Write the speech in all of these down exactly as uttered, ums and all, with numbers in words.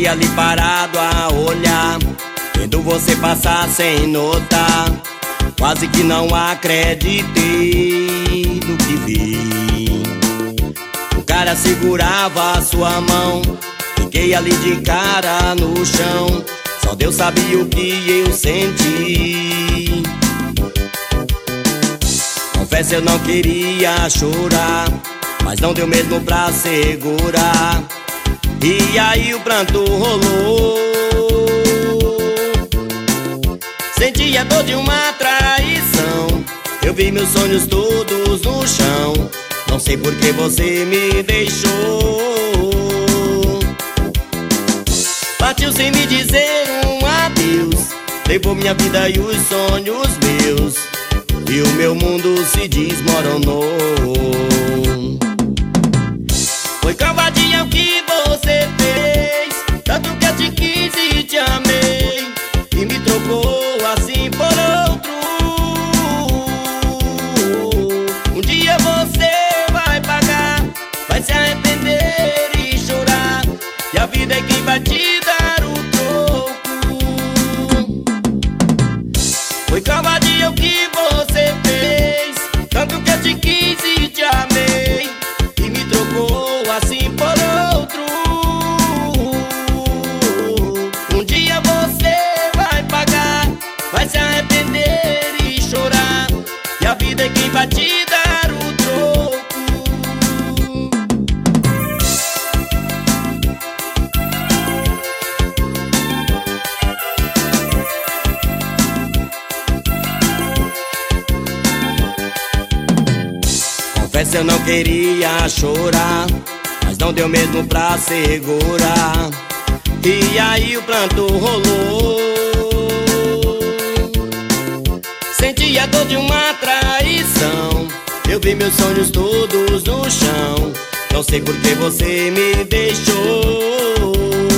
Fiquei ali parado a olhar, vendo você passar sem notar. Quase que não acreditei no que vi. O cara segurava a sua mão, fiquei ali de cara no chão. Só Deus sabia o que eu senti. Confesso, eu não queria chorar, mas não deu mesmo pra segurar. E aí o pranto rolou. Senti a dor de uma traição. Eu vi meus sonhos todos no chão. Não sei por que você me deixou. Partiu sem me dizer um adeus. Levou minha vida e os sonhos meus, e o meu mundo se desmoronou. Foi covardia o que você fez, tanto que eu te quis e te amei, e me trocou assim por outro. Um dia você vai pagar, vai se arrepender e chorar, e a vida é quem vai te dar o troco. Foi covardia o que você fez, tanto que eu te quis e te amei, e me trocou assim por outro. Um dia você vai pagar, vai se arrepender e chorar, e a vida é quem vai te dar o troco. Confesso, eu não queria chorar, mas não deu mesmo pra segurar. E aí o pranto rolou. Senti a dor de uma traição. Eu vi meus sonhos todos no chão. Não sei por que você me deixou.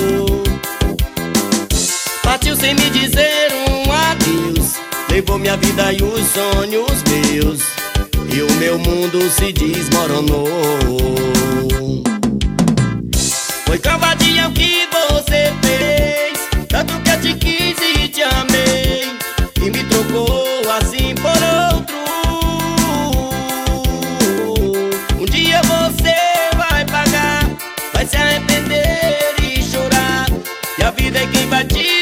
Partiu sem me dizer um adeus. Levou minha vida e os sonhos meus, e o meu mundo se desmoronou. Foi covardia o que você fez, tanto que eu te quis e te amei, e me trocou assim por outro. Um dia você vai pagar, vai se arrepender e chorar, e a vida é quem vai te